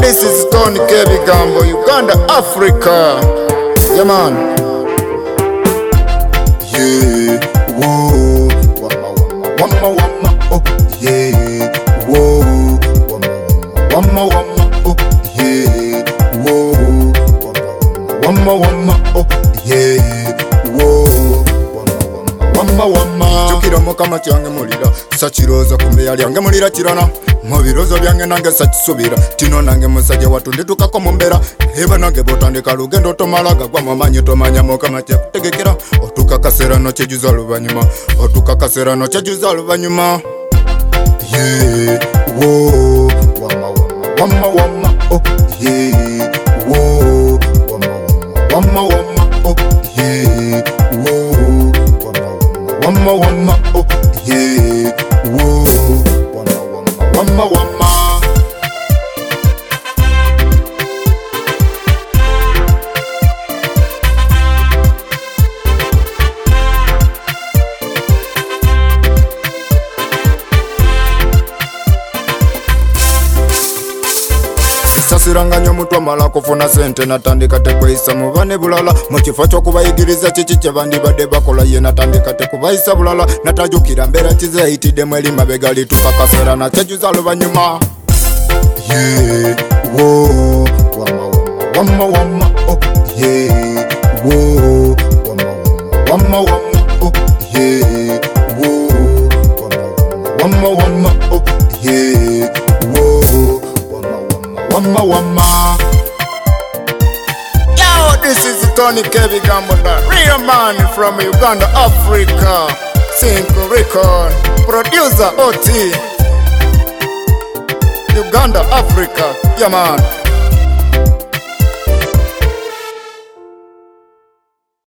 this is Tony Kebi Gambo, Uganda, Africa. Yeah, man. Yeah, whoa, wama, wama, oh, yeah, whoa, wama, oh, yeah, whoa, wama, oh, yeah, whoa, wama. Chukira mukama change mulira, sachiroza kumbe yali yange mulira chirana. Mubirozo byange nange sakisubira, tino nange musajja watunde tukako mumbera. Heba nange botandika lugendo tomalaga gwa mamanyi tomanya mukama kyakutegekera. Otukakasera no kyejuza luvanyuma, otukakasera no kyejuza luvanyuma. Yeah, whoa, wama, oh, yeah, whoa, wama, oh, yeah, whoa, wama, oh, yeah, whoa, wama. Sasiranganya mutwa mala kufuna sente natandika tekweyisa mu bane bulala mu kifo ky'okubayigiriza kiki kye bandibadde bakola ye natandika tekubayisa bulala natajukira mbeera kizeyitiddemu eri mabega litukakasera nakyejuza luvanyuma. Yeah, whoa, wama, oh, yeah, whoa, wama, oh, yeah, whoa, wama, oh, yeah, whoa, wama. Yo, this is Tony Kebi Gambo, the real man from Uganda, Africa. Synco Record, producer OT, Uganda, Africa. Yeah, man.